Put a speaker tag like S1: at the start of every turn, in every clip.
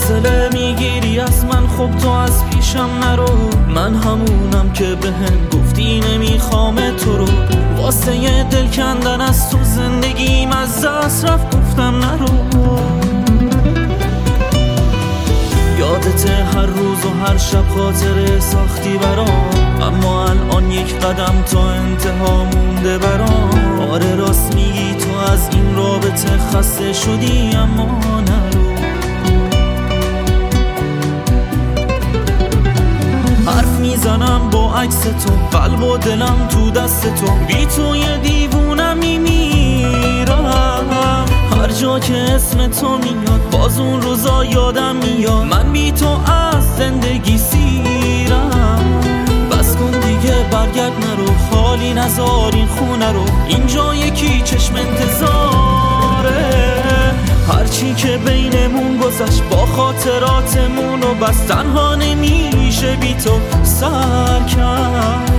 S1: فاصله میگیری از من، خب تو از پیشم نرو. من همونم که بهم گفتی نمیخوام تو رو. واسه یه دل کندن از تو زندگیم از دست رفت، گفتم نرو. یادت هر روز و هر شب خاطره ساختی برام، اما الان یک قدم تا انتها مونده برام. آره راست میگی تو از این رابطه خسته شدی، اما نرو. حرف میزنم با عکس تو، قلب و دلم تو دست تو. بی تو یه دیوونم میمیرم. هر جا که اسم تو میاد باز اون روزا یادم میاد. من بی تو از زندگی سیرم. بس کن دیگه برگرد نرو، خالی نذار این خونه رو. اینجا یکی چشم انتظاره. هرچی که بینمون گذشت با خاطراتمون و بس تنها نمیشه بی تو سر کرد.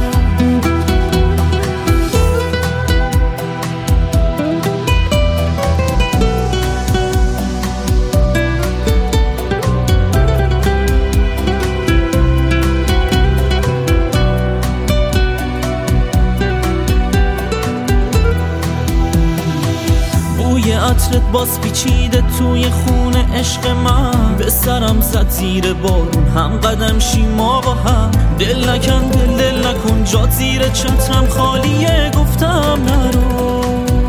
S1: عطرت باز پیچیده توی خونه عشق من. به سرم زد زیر بارون، هم قدم شیم آقا هم. دل نکن دل نکن، جات زیر چترم خالیه، گفتم نرو.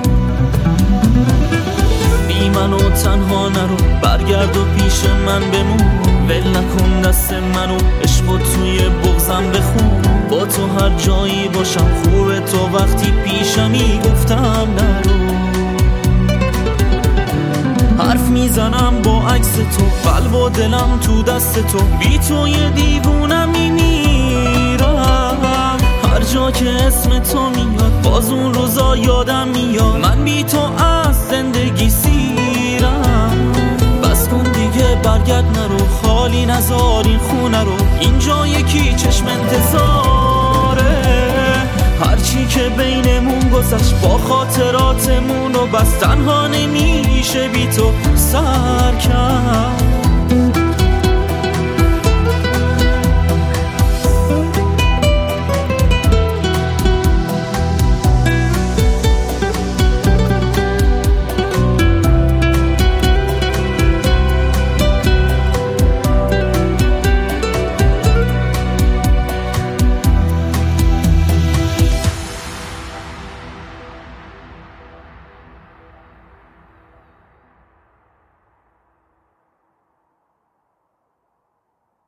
S1: بی من و تنها نرو، برگرد و پیش من بمون. ول نکن دست منو، عشق و توی بغضم بخون. با تو هر جایی باشم خوبه، تو وقتی پیشمی، گفتم نرو. حرف میزنم با عکس تو، قلب و دلم تو دست تو. بی تو یه دیوونم میمیرم. هر جا که اسم تو میاد باز اون روزا یادم میاد. من بی تو از زندگی سیرم. بس کن دیگه برگرد نرو، خالی نذار این خونه رو. اینجا یکی چشم انتظاره. هرچی که بینمون گذشت با خاطراتمون و بس تنها نمیشه بی تو سر کرد.